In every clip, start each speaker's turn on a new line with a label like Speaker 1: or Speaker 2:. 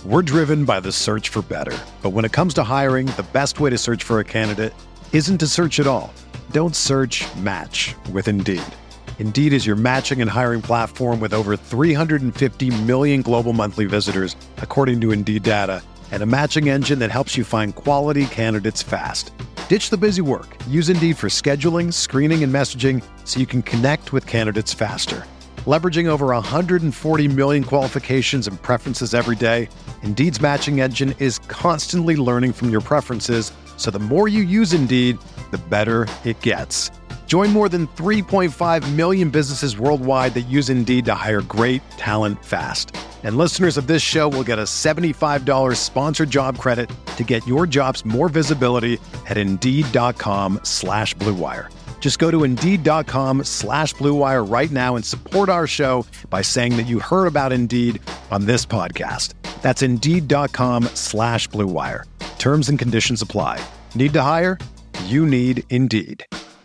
Speaker 1: We're driven by the search for better. But when it comes to hiring, the best way to search for a candidate isn't to search at all. Don't search, match with Indeed. Indeed is your matching and hiring platform with over 350 million global monthly visitors, according to Indeed data, and a matching engine that helps you find quality candidates fast. Ditch the busy work. Use Indeed for scheduling, screening, and messaging so you can connect with candidates faster. Leveraging over 140 million qualifications and preferences every day, Indeed's matching engine is constantly learning from your preferences, so the more you use Indeed, the better it gets. Join more than 3.5 million businesses worldwide that use Indeed to hire great talent fast. And listeners of this show will get a $75 sponsored job credit to get your jobs more visibility at Indeed.com/Blue Wire. Just go to Indeed.com/Blue Wire right now and support our show by saying that you heard about Indeed on this podcast. That's Indeed.com/Blue Wire. Terms and conditions apply. Need to hire? You need Indeed.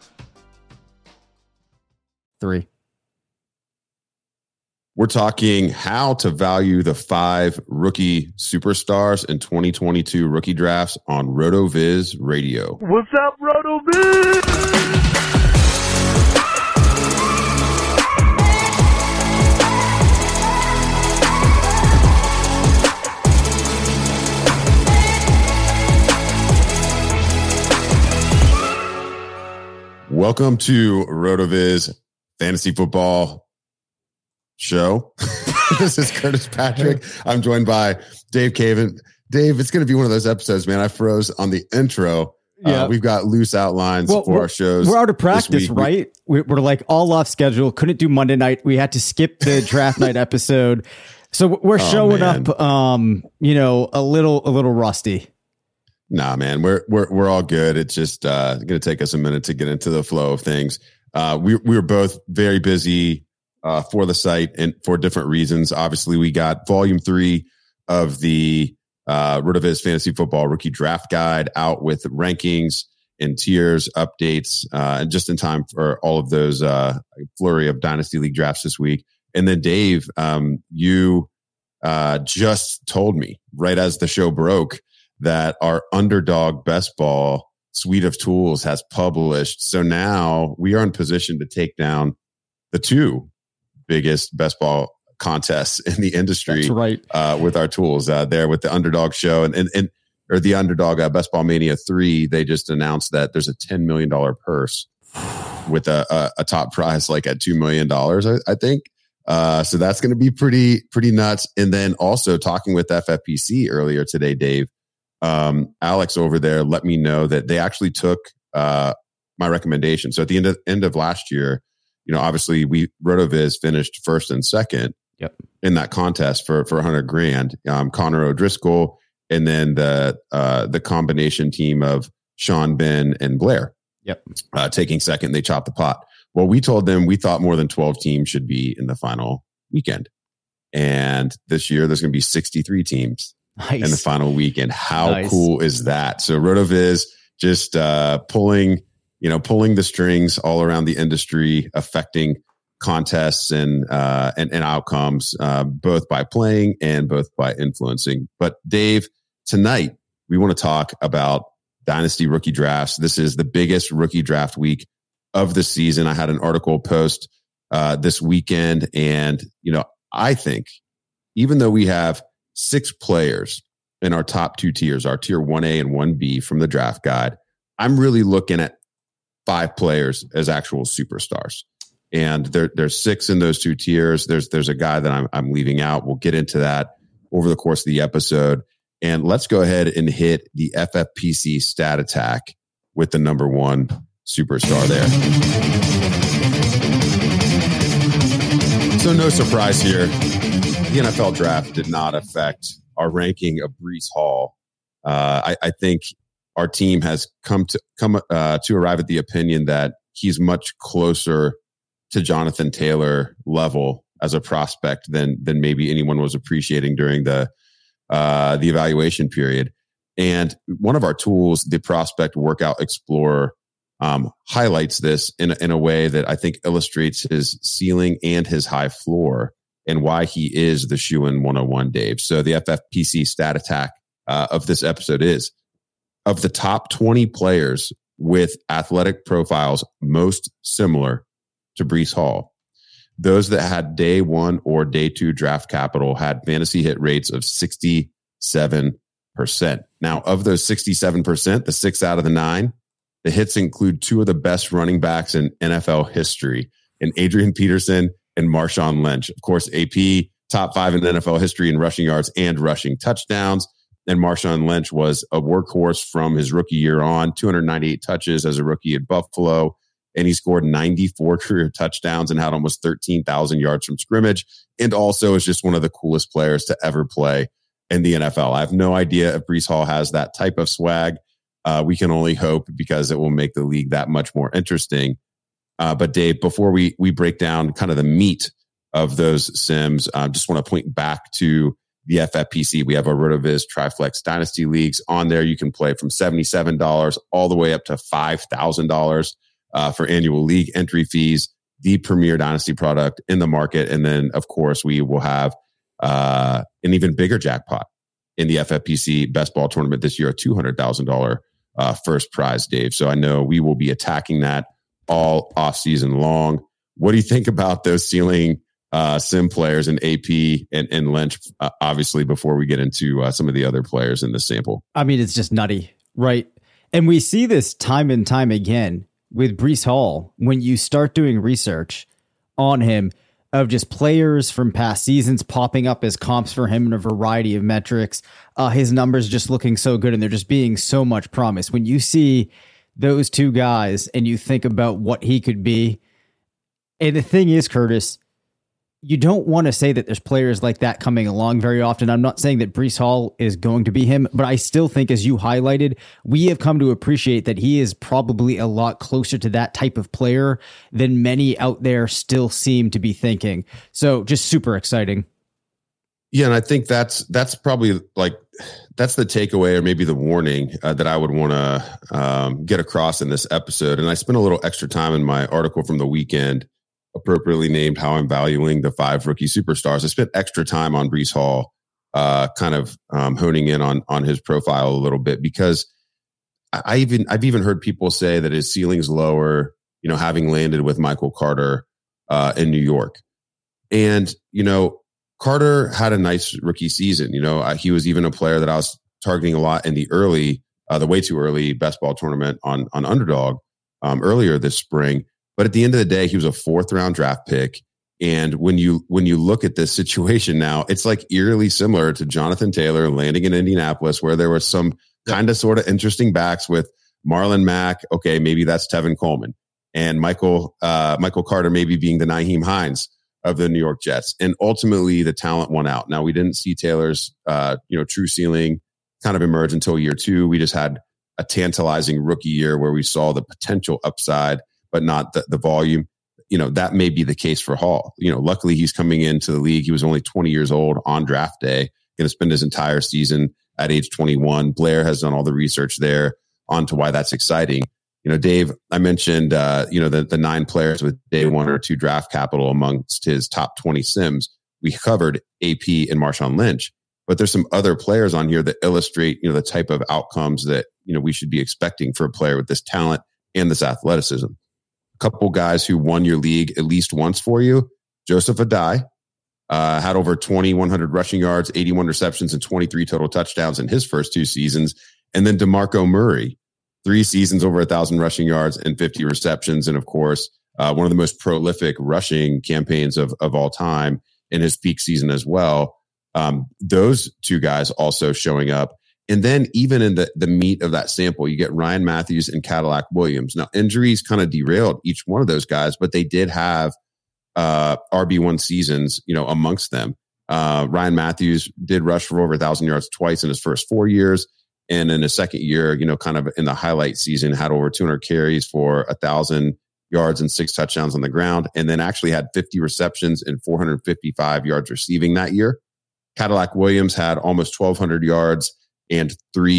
Speaker 2: 3.
Speaker 3: We're talking how to value the 5 rookie superstars in 2022 rookie drafts on RotoViz Radio.
Speaker 4: What's up, RotoViz?
Speaker 3: Welcome to RotoViz Fantasy Football Show. This is Curtis Patrick. I'm joined by Dave Caven. Dave, it's going to be one of those episodes, man. I froze on the intro. Yeah. We've got loose outlines for our shows.
Speaker 2: We're out of practice, right? We're like all off schedule. Couldn't do Monday night. We had to skip the draft night episode. So we're showing up, a little rusty.
Speaker 3: Nah, man, we're all good. It's just going to take us a minute to get into the flow of things. We were both very busy for the site and for different reasons. Obviously, we got volume 3 of the RotoViz Fantasy Football Rookie Draft Guide out with rankings and tiers, updates, and just in time for all of those flurry of Dynasty League drafts this week. And then Dave, you just told me right as the show broke that our Underdog Best Ball suite of tools has published. So now we are in position to take down the 2 biggest best ball contests in the industry.
Speaker 2: That's right.
Speaker 3: With our tools there with the Underdog Show and the Underdog Best Ball Mania 3. They just announced that there's a $10 million purse with a top prize like at $2 million, I think. So that's going to be pretty nuts. And then also talking with FFPC earlier today, Dave, Alex over there let me know that they actually took my recommendation. So at the end of last year, obviously RotoViz finished first and second in that contest for $100,000. Connor O'Driscoll, and then the combination team of Sean, Ben, and Blair. Taking second, they chopped the pot. Well, we told them we thought more than 12 teams should be in the final weekend. And this year there's going to be 63 teams.
Speaker 2: Nice.
Speaker 3: In the final weekend. How cool is that? So RotoViz just pulling the strings all around the industry, affecting contests and outcomes, both by playing and both by influencing. But Dave, tonight we want to talk about Dynasty rookie drafts. This is the biggest rookie draft week of the season. I had an article post this weekend, and I think even though we have 6 players in our top 2 tiers, our tier 1A and 1B from the draft guide, I'm really looking at 5 players as actual superstars. And there's 6 in those 2 tiers. There's a guy that I'm leaving out. We'll get into that over the course of the episode. And let's go ahead and hit the FFPC stat attack with the number 1 superstar there. So no surprise here. The NFL draft did not affect our ranking of Breece Hall. I think our team has come to arrive at the opinion that he's much closer to Jonathan Taylor level as a prospect than maybe anyone was appreciating during the evaluation period. And one of our tools, the Prospect Workout Explorer, highlights this in a way that I think illustrates his ceiling and his high floor. and why he is the shoe-in 101, Dave. So the FFPC stat attack of this episode is, of the top 20 players with athletic profiles most similar to Breece Hall, those that had day 1 or day 2 draft capital had fantasy hit rates of 67%. Now, of those 67%, the 6 out of the 9, the hits include 2 of the best running backs in NFL history, in Adrian Peterson and Marshawn Lynch. Of course, AP, top 5 in NFL history in rushing yards and rushing touchdowns. And Marshawn Lynch was a workhorse from his rookie year on, 298 touches as a rookie at Buffalo. And he scored 94 career touchdowns and had almost 13,000 yards from scrimmage. And also is just one of the coolest players to ever play in the NFL. I have no idea if Breece Hall has that type of swag. We can only hope, because it will make the league that much more interesting. But Dave, before we break down kind of the meat of those sims, I just want to point back to the FFPC. We have our RotoViz Triflex Dynasty Leagues on there. You can play from $77 all the way up to $5,000 for annual league entry fees, the premier Dynasty product in the market. And then, of course, we will have an even bigger jackpot in the FFPC Best Ball Tournament this year, a $200,000 first prize, Dave. So I know we will be attacking that all off season long. What do you think about those ceiling sim players in AP and Lynch, obviously, before we get into some of the other players in the sample?
Speaker 2: I mean, it's just nutty, right? And we see this time and time again with Breece Hall when you start doing research on him, of just players from past seasons popping up as comps for him in a variety of metrics. His numbers just looking so good, and they're just being so much promise. When you see those two guys and you think about what he could be, and the thing is, Curtis, you don't want to say that there's players like that coming along very often. I'm not saying that Breece Hall is going to be him, but I still think, as you highlighted, we have come to appreciate that he is probably a lot closer to that type of player than many out there still seem to be thinking. So just super exciting.
Speaker 3: Yeah, and I think that's probably that's the takeaway, or maybe the warning that I would want to get across in this episode. And I spent a little extra time in my article from the weekend, appropriately named How I'm Valuing the 5 Rookie Superstars. I spent extra time on Breece Hall, kind of honing in on his profile a little bit, because I've even heard people say that his ceiling's lower, having landed with Michael Carter in New York. And, Carter had a nice rookie season. He was even a player that I was targeting a lot in the way too early best ball tournament on Underdog earlier this spring. But at the end of the day, he was a 4th round draft pick. And when you look at this situation now, it's like eerily similar to Jonathan Taylor landing in Indianapolis, where there was some kind of sort of interesting backs with Marlon Mack. Okay, maybe that's Tevin Coleman, and Michael Carter maybe being the Nyheim Hines of the New York Jets. And ultimately the talent won out. Now, we didn't see Taylor's true ceiling kind of emerge until year 2. We just had a tantalizing rookie year where we saw the potential upside, but not the volume. That may be the case for Hall. Luckily he's coming into the league. He was only 20 years old on draft day, going to spend his entire season at age 21. Blair has done all the research there onto why that's exciting. Dave, I mentioned, the 9 players with day 1 or 2 draft capital amongst his top 20 sims. We covered AP and Marshawn Lynch, but there's some other players on here that illustrate, the type of outcomes that, we should be expecting for a player with this talent and this athleticism. Couple guys who won your league at least once for you. Joseph Adai had over 2,100 rushing yards, 81 receptions, and 23 total touchdowns in his first 2 seasons. And then DeMarco Murray, 3 seasons, over 1,000 rushing yards and 50 receptions. And of course, one of the most prolific rushing campaigns of all time in his peak season as well. Those 2 guys also showing up. And then even in the meat of that sample, you get Ryan Matthews and Cadillac Williams. Now, injuries kind of derailed each one of those guys, but they did have RB1 seasons, amongst them. Ryan Matthews did rush for over 1,000 yards twice in his first 4 years. And in his second year, kind of in the highlight season, had over 200 carries for 1,000 yards and 6 touchdowns on the ground. And then actually had 50 receptions and 455 yards receiving that year. Cadillac Williams had almost 1,200 yards and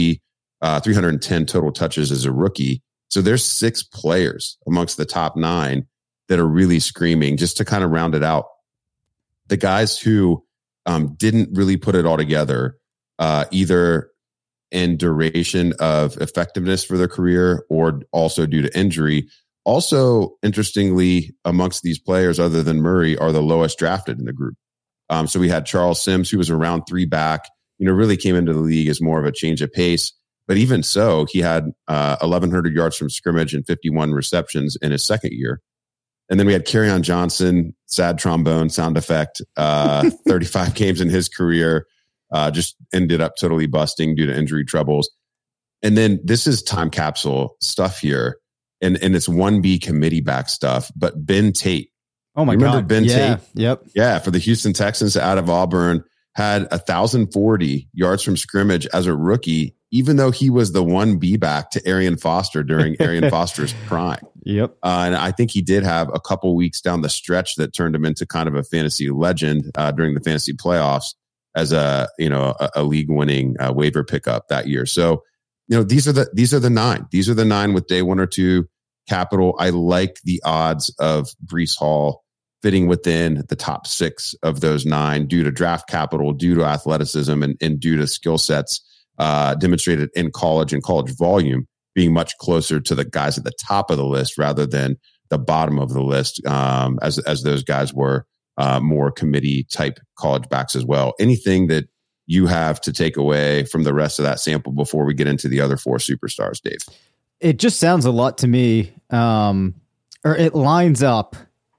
Speaker 3: 310 total touches as a rookie. So there's 6 players amongst the top 9 that are really screaming. Just to kind of round it out, the guys who didn't really put it all together, either in duration of effectiveness for their career or also due to injury. Also, interestingly, amongst these players, other than Murray, are the lowest drafted in the group. So we had Charles Sims, who was a round 3 back, really came into the league as more of a change of pace. But even so, he had 1,100 yards from scrimmage and 51 receptions in his second year. And then we had Kerryon Johnson, sad trombone sound effect, 35 games in his career, just ended up totally busting due to injury troubles. And then this is time capsule stuff here. And it's 1B committee back stuff. But Ben Tate.
Speaker 2: Oh my
Speaker 3: Remember
Speaker 2: God.
Speaker 3: Ben Tate?
Speaker 2: Yep.
Speaker 3: Yeah. For the Houston Texans out of Auburn, had 1,040 yards from scrimmage as a rookie, even though he was the 1B back to Arian Foster during Arian Foster's prime.
Speaker 2: Yep.
Speaker 3: And I think he did have a couple weeks down the stretch that turned him into kind of a fantasy legend during the fantasy playoffs as a league winning waiver pickup that year. So, these are the 9. These are the 9 with day 1 or 2 capital. I like the odds of Breece Hall fitting within the top 6 of those 9 due to draft capital, due to athleticism, and due to skill sets demonstrated in college and college volume being much closer to the guys at the top of the list rather than the bottom of the list, as those guys were more committee type college backs as well. Anything that you have to take away from the rest of that sample before we get into the other 4 superstars, Dave?
Speaker 2: It just sounds a lot to me, or it lines up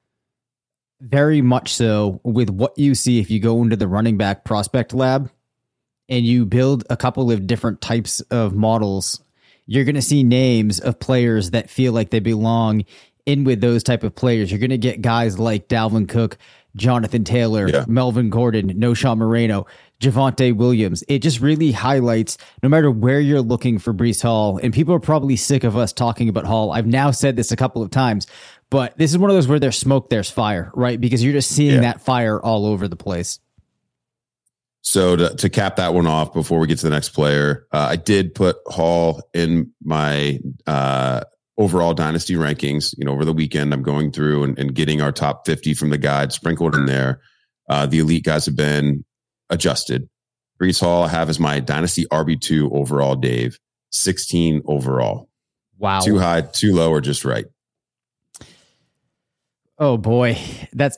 Speaker 2: very much so with what you see if you go into the running back prospect lab and you build a couple of different types of models. You're going to see names of players that feel like they belong in with those type of players. You're going to get guys like Dalvin Cook, Jonathan Taylor, Melvin Gordon, Noshawn Moreno, Javonte Williams. It just really highlights, no matter where you're looking for Breece Hall, and people are probably sick of us talking about Hall. I've now said this a couple of times, but this is one of those where there's smoke, there's fire, right? Because you're just seeing that fire all over the place.
Speaker 3: So to cap that one off before we get to the next player, I did put Hall in my overall dynasty rankings. Over the weekend, I'm going through and getting our top 50 from the guide sprinkled in there. The elite guys have been adjusted. Breece Hall I have as my dynasty RB2 overall, Dave, 16 overall.
Speaker 2: Wow.
Speaker 3: Too high, too low, or just right?
Speaker 2: Oh boy. That's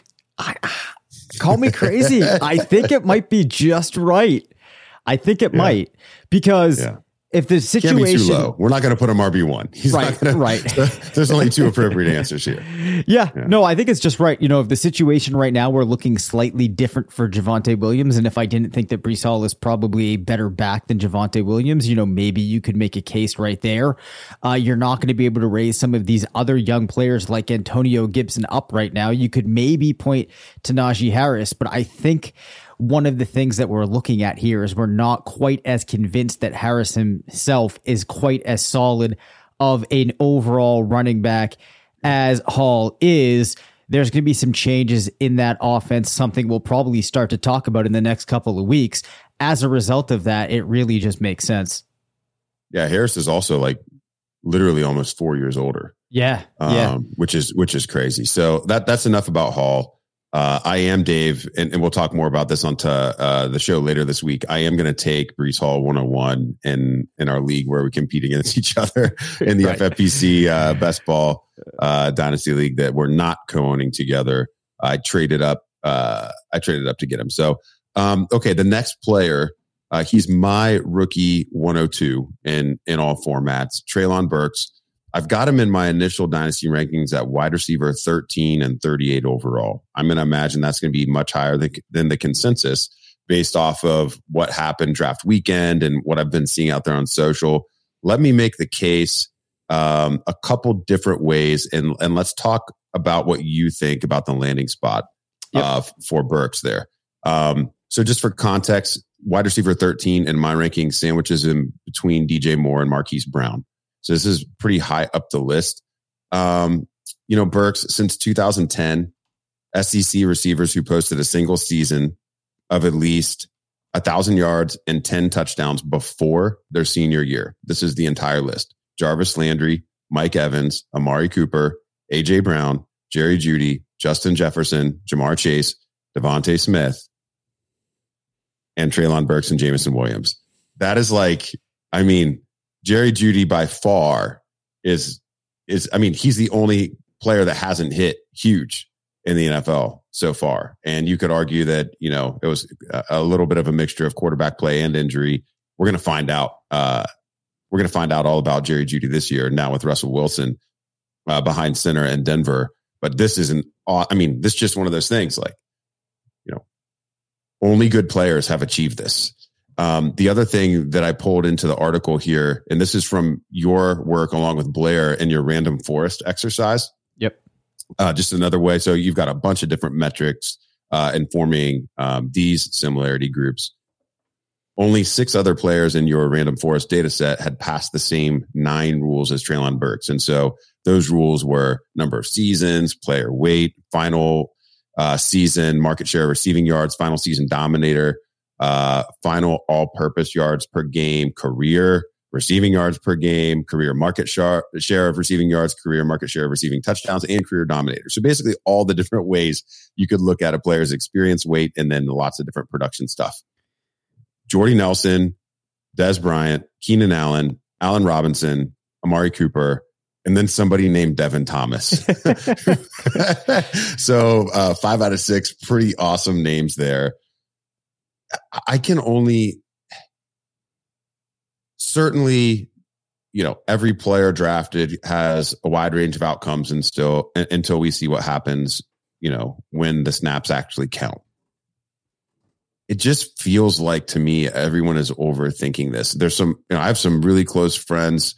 Speaker 2: call me crazy. I think it might be just right. I think it might, because if the situation
Speaker 3: can't be too low, we're not going to put him RB1. He's
Speaker 2: right,
Speaker 3: not gonna,
Speaker 2: right.
Speaker 3: There's only 2 appropriate answers here.
Speaker 2: Yeah, no, I think it's just right. If the situation right now, we're looking slightly different for Javonte Williams. And if I didn't think that Breece Hall is probably a better back than Javonte Williams, maybe you could make a case right there. You're not going to be able to raise some of these other young players like Antonio Gibson up right now. You could maybe point to Najee Harris, but I think one of the things that we're looking at here is we're not quite as convinced that Harris himself is quite as solid of an overall running back as Hall is. There's going to be some changes in that offense, something we'll probably start to talk about in the next couple of weeks. As a result of that, it really just makes sense.
Speaker 3: Yeah, Harris is also like literally almost 4 years older.
Speaker 2: Yeah.
Speaker 3: Which is crazy. So that's enough about Hall. I am, Dave, and we'll talk more about this on the show later this week. I am going to take Breece Hall 101 in our league where we compete against each other in the FFPC Best Ball Dynasty League that we're not co-owning together. I traded up to get him. So, okay, the next player, he's my rookie 102 in all formats, Treylon Burks. I've got him in my initial dynasty rankings at wide receiver 13 and 38 overall. I'm going to imagine that's going to be much higher than the consensus based off of what happened draft weekend and what I've been seeing out there on social. Let me make the case a couple different ways, and let's talk about what you think about the landing spot for Burks there. So just for context, wide receiver 13 in my ranking sandwiches in between DJ Moore and Marquise Brown. So this is pretty high up the list. Burks, since 2010, SEC receivers who posted a single season of at least 1,000 yards and 10 touchdowns before their senior year. This is the entire list. Jarvis Landry, Mike Evans, Amari Cooper, AJ Brown, Jerry Jeudy, Justin Jefferson, Jamar Chase, Devontae Smith, and Treylon Burks and Jameson Williams. That is like, I mean, Jerry Jeudy by far is I mean, he's the only player that hasn't hit huge in the NFL so far. And you could argue that, you know, it was a little bit of a mixture of quarterback play and injury. We're going to find out. We're going to find out all about Jerry Jeudy this year now with Russell Wilson behind center in Denver. But this isn't, I mean, this is just one of those things like, you know, only good players have achieved this. The other thing that I pulled into the article here, and this is from your work along with Blair in your random forest exercise.
Speaker 2: Yep.
Speaker 3: Just another way. So you've got a bunch of different metrics informing these similarity groups. Only 6 other players in your random forest data set had passed the same 9 rules as Treylon Burks. And so those rules were number of seasons, player weight, final season, market share of receiving yards, final season dominator, final all-purpose yards per game, career receiving yards per game, career market share of receiving yards, career market share of receiving touchdowns, and career dominator. So basically all the different ways you could look at a player's experience, weight, and then lots of different production stuff. Jordy Nelson, Dez Bryant, Keenan Allen, Allen Robinson, Amari Cooper, and then somebody named Devin Thomas. So 5 out of 6, pretty awesome names there. I can only, certainly, you know, every player drafted has a wide range of outcomes and still until we see what happens, you know, when the snaps actually count. It just feels like to me, everyone is overthinking this. There's some, you know, I have some really close friends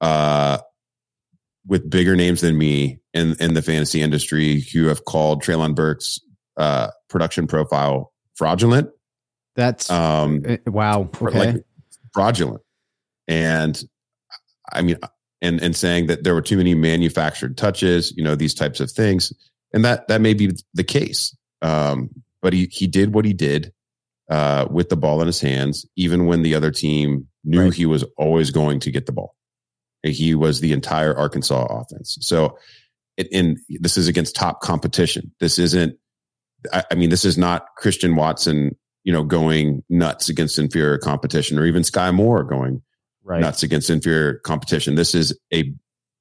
Speaker 3: with bigger names than me in the fantasy industry who have called Treylon Burks' production profile fraudulent.
Speaker 2: That's wow. Okay.
Speaker 3: Like fraudulent. And I mean, and saying that there were too many manufactured touches, you know, these types of things. And that may be the case. But he did what he did with the ball in his hands, even when the other team knew he was always going to get the ball. He was the entire Arkansas offense. So this is against top competition. This isn't, I mean, this is not Christian Watson, you know, going nuts against inferior competition, or even Sky Moore going nuts against inferior competition. This is a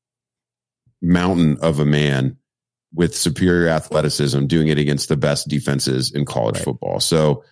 Speaker 3: mountain of a man with superior athleticism doing it against the best defenses in college football. So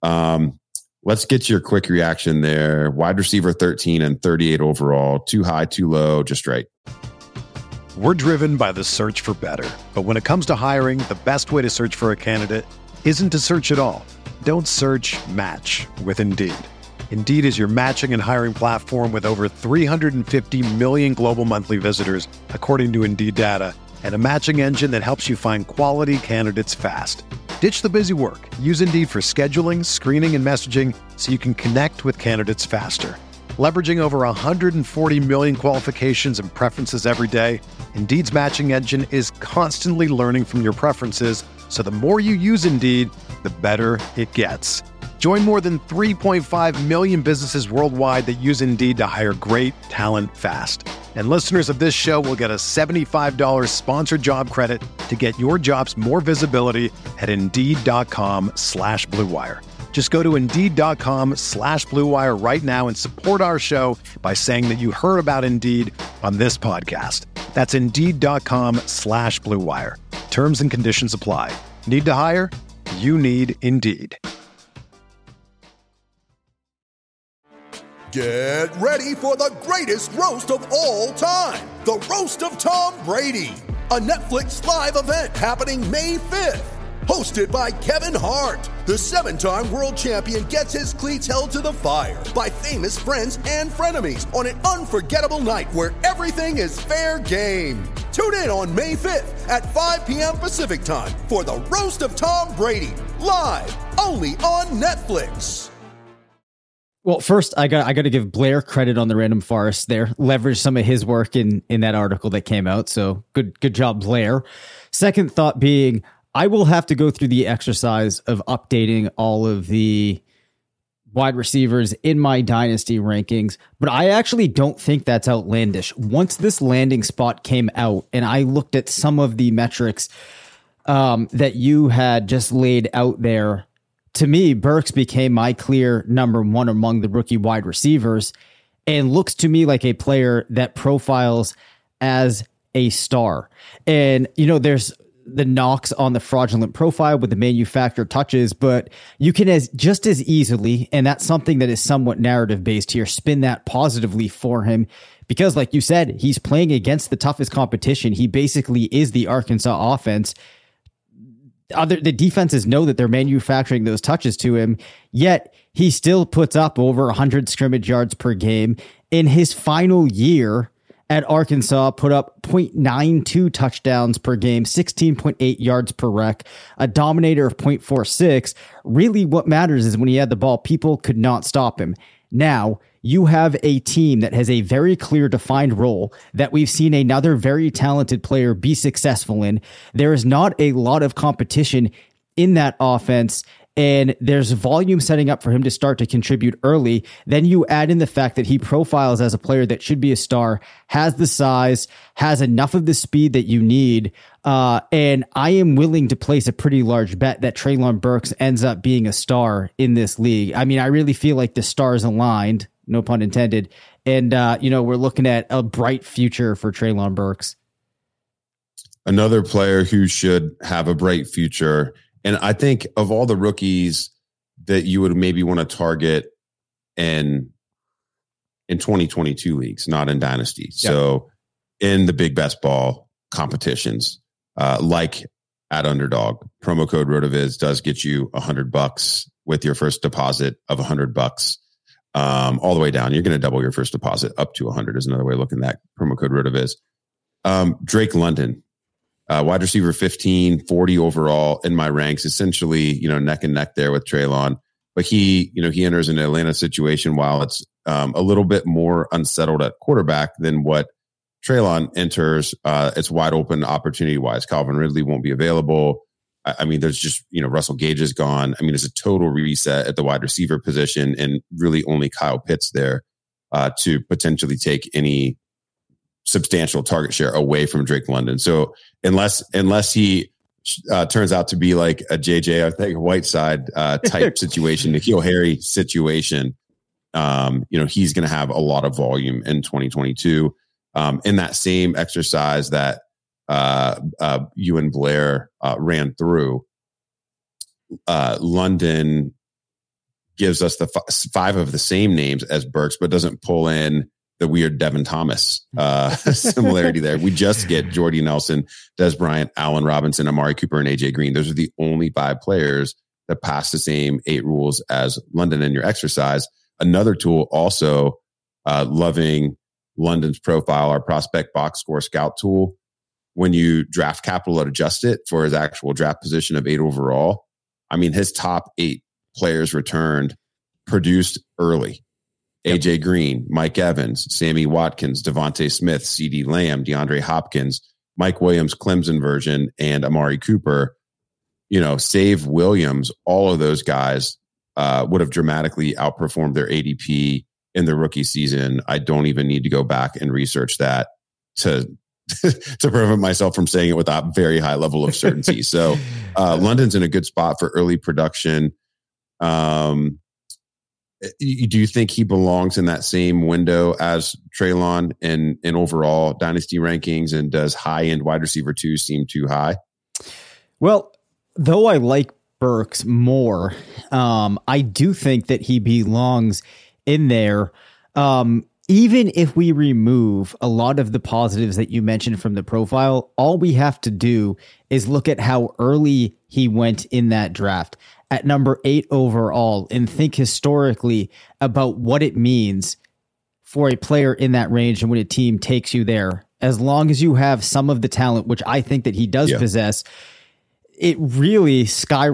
Speaker 3: let's get your quick reaction there. Wide receiver 13 and 38 overall, too high, too low, just right.
Speaker 1: We're driven by the search for better. But when it comes to hiring, the best way to search for a candidate isn't to search at all. Don't search, match with Indeed. Indeed is your matching and hiring platform with over 350 million global monthly visitors, according to Indeed data, and a matching engine that helps you find quality candidates fast. Ditch the busy work. Use Indeed for scheduling, screening, and messaging so you can connect with candidates faster. Leveraging over 140 million qualifications and preferences every day, Indeed's matching engine is constantly learning from your preferences, so the more you use Indeed, the better it gets. Join more than 3.5 million businesses worldwide that use Indeed to hire great talent fast. And listeners of this show will get a $75 sponsored job credit to get your jobs more visibility at Indeed.com/Blue Wire. Just go to Indeed.com/Blue Wire right now and support our show by saying that you heard about Indeed on this podcast. That's Indeed.com/Blue Wire. Terms and conditions apply. Need to hire? You need Indeed.
Speaker 5: Get ready for the greatest roast of all time, the Roast of Tom Brady, a Netflix live event happening May 5th. Hosted by Kevin Hart, the 7-time world champion gets his cleats held to the fire by famous friends and frenemies on an unforgettable night where everything is fair game. Tune in on May 5th at 5 p.m. Pacific time for the Roast of Tom Brady, live only on Netflix.
Speaker 2: Well, first, I got to give Blair credit on the Random Forest there. Leverage some of his work in that article that came out. So good job, Blair. Second thought being, I will have to go through the exercise of updating all of the wide receivers in my dynasty rankings, but I actually don't think that's outlandish. Once this landing spot came out and I looked at some of the metrics, that you had just laid out there, to me, Burks became my clear number one among the rookie wide receivers and looks to me like a player that profiles as a star. And, there's the knocks on the fraudulent profile with the manufactured touches, but you can just as easily, and that's something that is somewhat narrative based here, spin that positively for him. Because like you said, he's playing against the toughest competition. He basically is the Arkansas offense. The defenses know that they're manufacturing those touches to him, yet he still puts up over 100 scrimmage yards per game. In his final year at Arkansas, put up 0.92 touchdowns per game, 16.8 yards per rec, a dominator of 0.46. Really what matters is when he had the ball, people could not stop him. Now, you have a team that has a very clear defined role that we've seen another very talented player be successful in. There is not a lot of competition in that offense, and there's volume setting up for him to start to contribute early. Then you add in the fact that he profiles as a player that should be a star, has the size, has enough of the speed that you need. And I am willing to place a pretty large bet that Treylon Burks ends up being a star in this league. I mean, I really feel like the stars aligned, no pun intended. And, we're looking at a bright future for Treylon Burks.
Speaker 3: Another player who should have a bright future. And I think of all the rookies that you would maybe want to target in 2022 leagues, not in Dynasty. Yep. So in the big best ball competitions, like at Underdog, promo code RotoViz does get you $100 with your first deposit of $100. All the way down. You're going to double your first deposit up to 100 is another way of looking at that. Promo code RotoViz. Drake London, wide receiver 15, 40 overall in my ranks, essentially, neck and neck there with Treylon. But he enters an Atlanta situation while it's a little bit more unsettled at quarterback than what Treylon enters. It's wide open opportunity wise. Calvin Ridley won't be available. I mean, there's just, Russell Gage is gone. I mean, it's a total reset at the wide receiver position and really only Kyle Pitts there to potentially take any substantial target share away from Drake London. So unless he turns out to be like a JJ, I think Whiteside type situation, N'Keal Harry situation, he's going to have a lot of volume in 2022. In that same exercise that you and Blair ran through, London gives us the five of the same names as Burks, but doesn't pull in the weird Devin Thomas similarity there. We just get Jordy Nelson, Des Bryant, Allen Robinson, Amari Cooper, and AJ Green. Those are the only 5 players that pass the same 8 rules as London in your exercise. Another tool also, loving London's profile, our prospect box score scout tool. When you draft capital and adjust it for his actual draft position of 8 overall, I mean, his top 8 players returned produced early. Yep. AJ Green, Mike Evans, Sammy Watkins, Devontae Smith, CeeDee Lamb, DeAndre Hopkins, Mike Williams, Clemson version, and Amari Cooper. Save Williams, all of those guys would have dramatically outperformed their ADP in the rookie season. I don't even need to go back and research that to prevent myself from saying it with a very high level of certainty. So London's in a good spot for early production. Do you think he belongs in that same window as Treylon in overall dynasty rankings? And does high-end wide receiver 2 seem too high?
Speaker 2: Well, though I like Burks more, I do think that he belongs in there. Even if we remove a lot of the positives that you mentioned from the profile, all we have to do is look at how early he went in that draft at number 8 overall and think historically about what it means for a player in that range and when a team takes you there. As long as you have some of the talent, which I think that he does possess, it really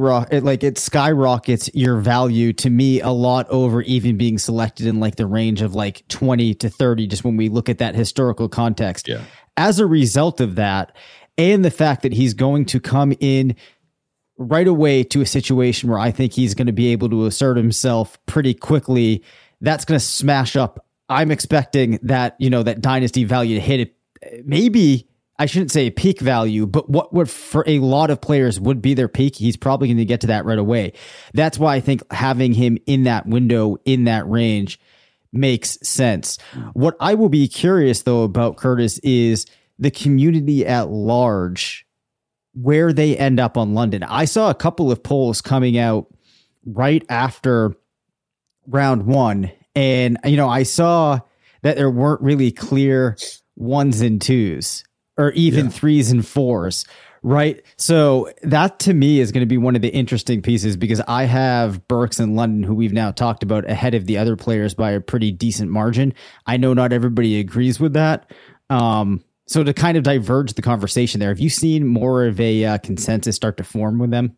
Speaker 2: skyrockets your value to me a lot over even being selected in like the range of like 20 to 30, just when we look at that historical context. Yeah. As a result of that, and the fact that he's going to come in right away to a situation where I think he's going to be able to assert himself pretty quickly, that's going to smash up. I'm expecting that, that dynasty value to hit it. Maybe I shouldn't say peak value, but what would for a lot of players would be their peak, he's probably going to get to that right away. That's why I think having him in that window, in that range, makes sense. What I will be curious, though, about Curtis is the community at large, where they end up on London. I saw a couple of polls coming out right after round one, and I saw that there weren't really clear 1s and 2s or even 3s and 4s, right? So that to me is going to be one of the interesting pieces, because I have Burks and London, who we've now talked about, ahead of the other players by a pretty decent margin. I know not everybody agrees with that. So to kind of diverge the conversation there, have you seen more of a consensus start to form with them?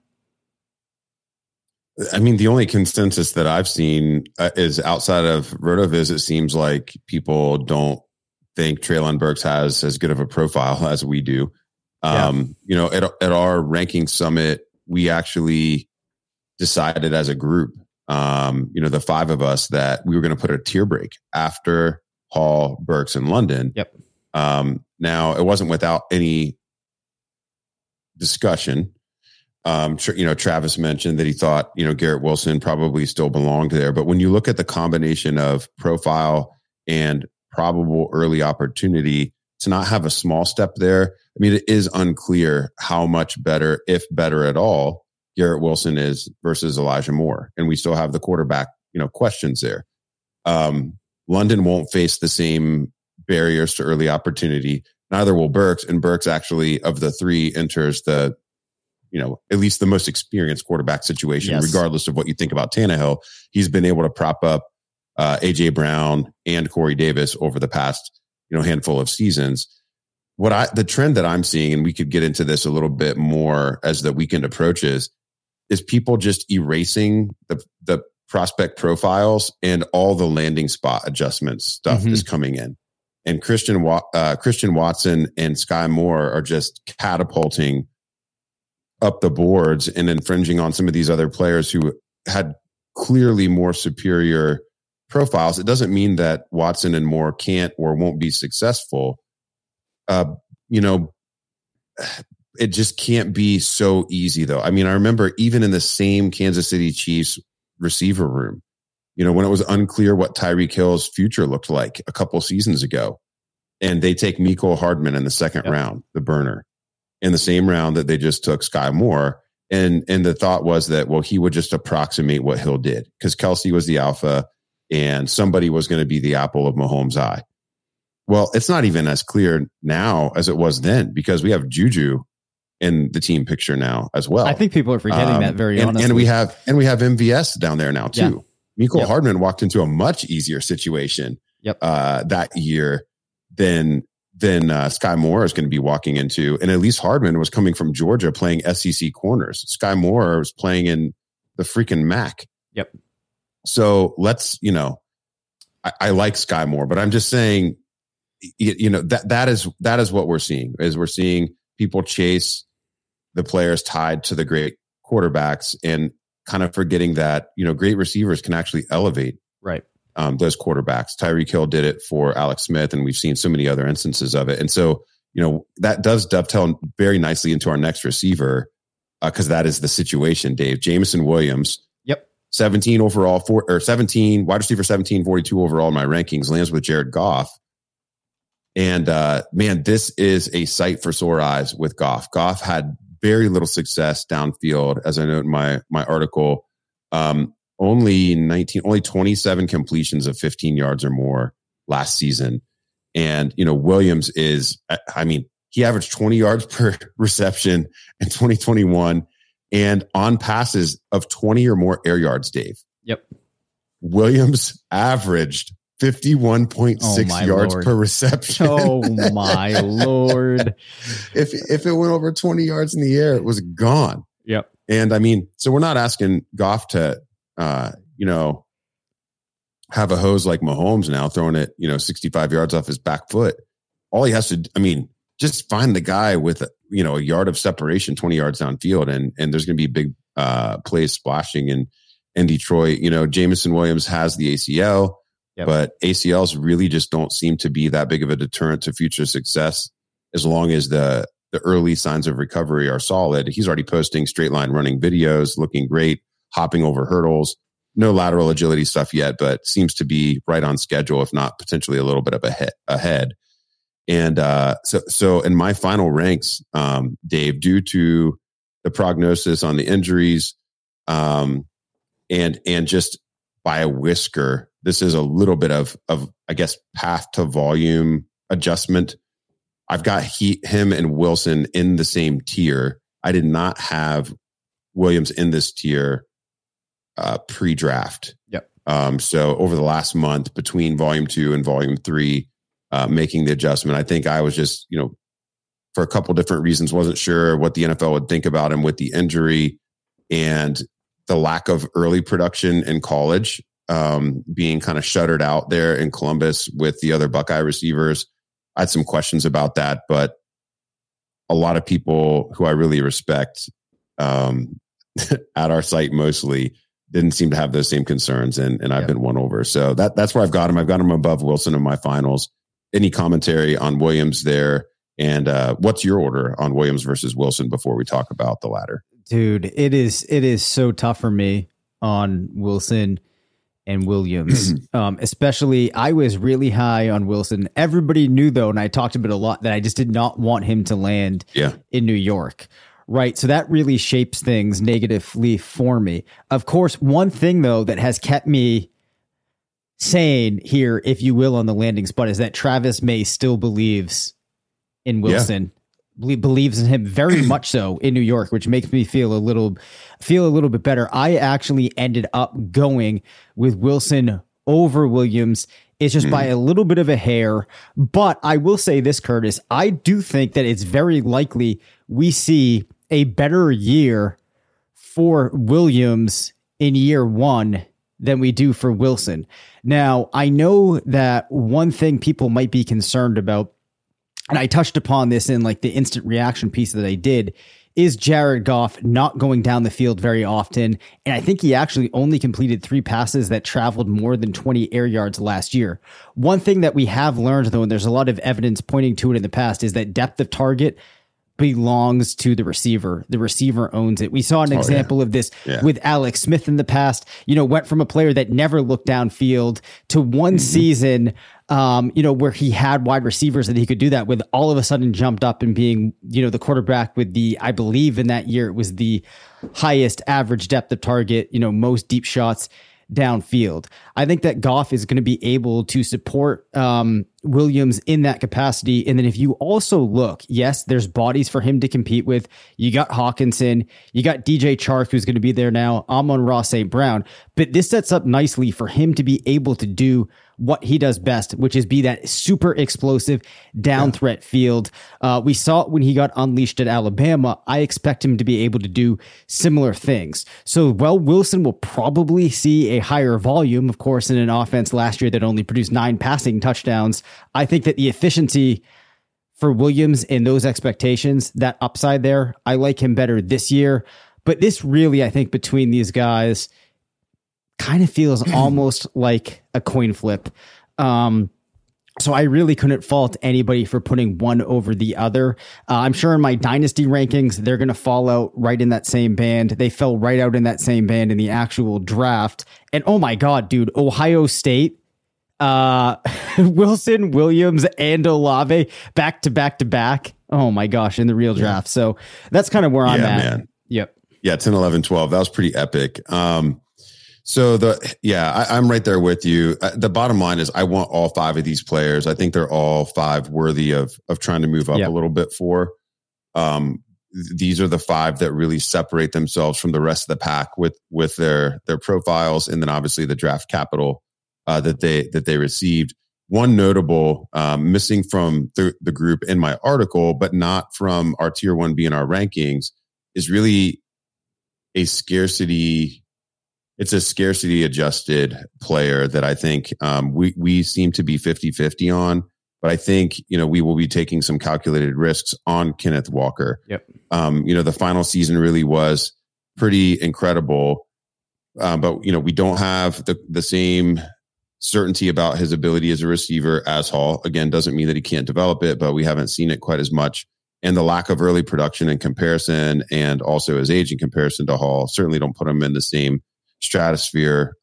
Speaker 3: I mean, the only consensus that I've seen is outside of RotoViz. It seems like people don't think Treylon Burks has as good of a profile as we do. At our ranking summit, we actually decided as a group, the 5 of us, that we were going to put a tier break after Hall, Burks, and London.
Speaker 2: Yep.
Speaker 3: Now, it wasn't without any discussion. Travis mentioned that he thought, Garrett Wilson probably still belonged there. But when you look at the combination of profile and probable early opportunity, to not have a small step there, I mean, it is unclear how much better, if better at all, Garrett Wilson is versus Elijah Moore. And we still have the quarterback, questions there. London won't face the same barriers to early opportunity. Neither will Burks. And Burks actually, of the 3, enters the, at least the most experienced quarterback situation, regardless of what you think about Tannehill. He's been able to prop up AJ Brown and Corey Davis over the past, handful of seasons. The trend that I'm seeing, and we could get into this a little bit more as the weekend approaches, is people just erasing the prospect profiles, and all the landing spot adjustments stuff is coming in. And Christian Watson and Sky Moore are just catapulting up the boards and infringing on some of these other players who had clearly more superior profiles. It doesn't mean that Watson and Moore can't or won't be successful. It just can't be so easy, though. I mean, I remember even in the same Kansas City Chiefs receiver room, when it was unclear what Tyreek Hill's future looked like a couple seasons ago, and they take Mecole Hardman in the second round, the burner, in the same round that they just took Sky Moore. And the thought was that, well, he would just approximate what Hill did, because Kelsey was the alpha and somebody was going to be the apple of Mahomes' eye. Well, it's not even as clear now as it was then, because we have Juju in the team picture now as well.
Speaker 2: I think people are forgetting that honestly.
Speaker 3: And we have MVS down there now too. Yeah. Mecole Hardman walked into a much easier situation that year than Sky Moore is going to be walking into. And at least Hardman was coming from Georgia playing SEC corners. Sky Moore was playing in the freaking MAC.
Speaker 2: Yep.
Speaker 3: So let's, I like Sky Moore, but I'm just saying, that is what we're seeing, is we're seeing people chase the players tied to the great quarterbacks and kind of forgetting that, great receivers can actually elevate those quarterbacks. Tyreek Hill did it for Alex Smith, and we've seen so many other instances of it. And so, that does dovetail very nicely into our next receiver, because that is the situation, Dave. Jameson Williams, 17 overall, 17 wide receiver, 17, 42 overall in my rankings, lands with Jared Goff. And man, this is a sight for sore eyes with Goff. Goff had very little success downfield, as I note in my article. Only 27 completions of 15 yards or more last season. And, Williams is, he averaged 20 yards per reception in 2021 and on passes of 20 or more air yards, Dave.
Speaker 2: Yep.
Speaker 3: Williams averaged 51.6 yards per reception.
Speaker 2: Oh my Lord.
Speaker 3: If it went over 20 yards in the air, it was gone.
Speaker 2: Yep.
Speaker 3: And so we're not asking Goff to, have a hose like Mahomes now throwing it, 65 yards off his back foot. All he has to, just find the guy with, a yard of separation, 20 yards downfield. And there's going to be big plays splashing in Detroit. Jameson Williams has the ACL, but ACLs really just don't seem to be that big of a deterrent to future success as long as the early signs of recovery are solid. He's already posting straight line running videos, looking great, hopping over hurdles. No lateral agility stuff yet, but seems to be right on schedule, if not potentially a little bit of ahead. And so in my final ranks, Dave, due to the prognosis on the injuries, and just by a whisker, this is a little bit of I guess path to volume adjustment. I've got him and Wilson in the same tier. I did not have Williams in this tier pre-draft.
Speaker 2: Yep.
Speaker 3: So over the last month between volume 2 and volume 3, making the adjustment, I think I was just, for a couple different reasons, wasn't sure what the NFL would think about him with the injury and the lack of early production in college, being kind of shuttered out there in Columbus with the other Buckeye receivers. I had some questions about that, but a lot of people who I really respect at our site mostly didn't seem to have those same concerns, and I've been won over. So that's where I've got him. I've got him above Wilson in my finals. Any commentary on Williams there? And what's your order on Williams versus Wilson before we talk about the latter?
Speaker 2: Dude, it is so tough for me on Wilson and Williams. Especially, I was really high on Wilson. Everybody knew, though, and I talked about it a lot, that I just did not want him to land in New York. Right. So that really shapes things negatively for me. Of course, one thing, though, that has kept me sane here, if you will, on the landing spot is that Travis May still believes in Wilson. Believes in him very much so in New York, which makes me feel a little bit better. I actually ended up going with Wilson over Williams. It's just by a little bit of a hair. But I will say this, Curtis, I do think that it's very likely we see a better year for Williams in year 1 than we do for Wilson. Now, I know that one thing people might be concerned about, and I touched upon this in like the instant reaction piece that I did, is Jared Goff not going down the field very often. And I think he actually only completed 3 passes that traveled more than 20 air yards last year. One thing that we have learned, though, and there's a lot of evidence pointing to it in the past, is that depth of target belongs to the receiver. The receiver owns it. We saw an example of this with Alex Smith in the past. Went from a player that never looked downfield to one season, where he had wide receivers that he could do that with, all of a sudden jumped up and being, the quarterback with I believe in that year, it was the highest average depth of target, most deep shots downfield. I think that Goff is going to be able to support Williams in that capacity. And then if you also look, yes, there's bodies for him to compete with. You got Hawkinson, you got DJ Chark, who's going to be there now, Amon-Ra St. Brown. But this sets up nicely for him to be able to do what he does best, which is be that super explosive down threat field. We saw it when he got unleashed at Alabama. I expect him to be able to do similar things. So while Wilson will probably see a higher volume, of course, in an offense last year that only produced 9 passing touchdowns, I think that the efficiency for Williams in those expectations, that upside there, I like him better this year. But this really, I think, between these guys kind of feels almost like a coin flip. So I really couldn't fault anybody for putting one over the other. I'm sure in my dynasty rankings, they're going to fall out right in that same band. They fell right out in that same band in the actual draft. And oh my God, dude, Ohio State, Wilson, Williams, and Olave back to back to back. Oh my gosh, in the real draft. So that's kind of where I'm at. Man. Yep.
Speaker 3: Yeah, 10, 11, 12. That was pretty epic. So I'm right there with you. The bottom line is I want all 5 of these players. I think they're all 5 worthy of trying to move up a little bit for. These are the 5 that really separate themselves from the rest of the pack with their profiles, and then obviously the draft capital that they received. One notable missing from the group in my article, but not from our tier 1 being our rankings, is really a scarcity. It's a scarcity adjusted player that I think we seem to be 50-50 on, but I think, we will be taking some calculated risks on Kenneth Walker.
Speaker 2: Yep.
Speaker 3: The final season really was pretty incredible. But we don't have the same certainty about his ability as a receiver as Hall. Again, doesn't mean that he can't develop it, but we haven't seen it quite as much. And the lack of early production in comparison, and also his age in comparison to Hall, certainly don't put him in the same stratosphere,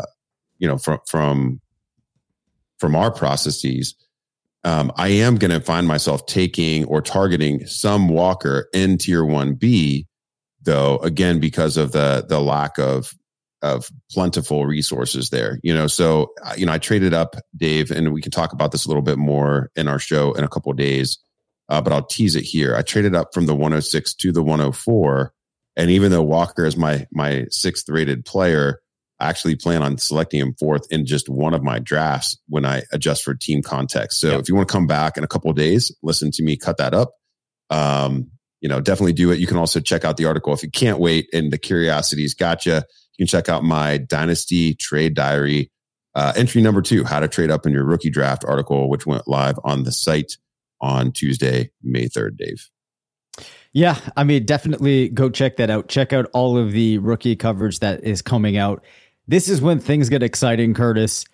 Speaker 3: from our processes. I am going to find myself taking or targeting some Walker in tier 1B, though, again, because of the lack of plentiful resources there, so, I traded up, Dave, and we can talk about this a little bit more in our show in a couple of days, but I'll tease it here. I traded up from the 106 to the 104. And even though Walker is my 6th rated player, I actually plan on selecting him 4th in just one of my drafts when I adjust for team context. So if you want to come back in a couple of days, listen to me cut that up. Definitely do it. You can also check out the article if you can't wait and the curiosity's got you. You can check out my Dynasty Trade Diary, entry number 2, how to trade up in your rookie draft article, which went live on the site on Tuesday, May 3rd, Dave.
Speaker 2: Yeah, I mean, definitely go check that out. Check out all of the rookie coverage that is coming out. This is when things get exciting, Curtis.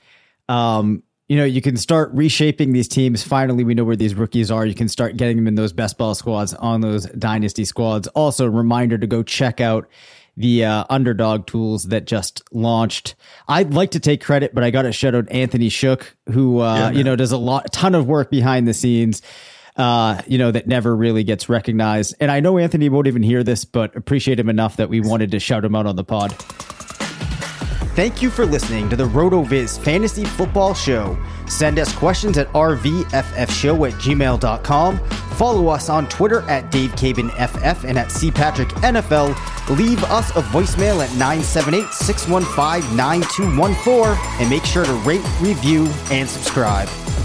Speaker 2: You can start reshaping these teams. Finally, we know where these rookies are. You can start getting them in those best ball squads, on those dynasty squads. Also, a reminder to go check out the Underdog tools that just launched. I'd like to take credit, but I got to shout out Anthony Shook, who does a ton of work behind the scenes. That never really gets recognized. And I know Anthony won't even hear this, but appreciate him enough that we wanted to shout him out on the pod. Thank you for listening to the RotoViz Fantasy Football Show. Send us questions at rvffshow@gmail.com. Follow us on Twitter at DaveCabanFF and at CPatrickNFL. Leave us a voicemail at 978-615-9214 and make sure to rate, review, and subscribe.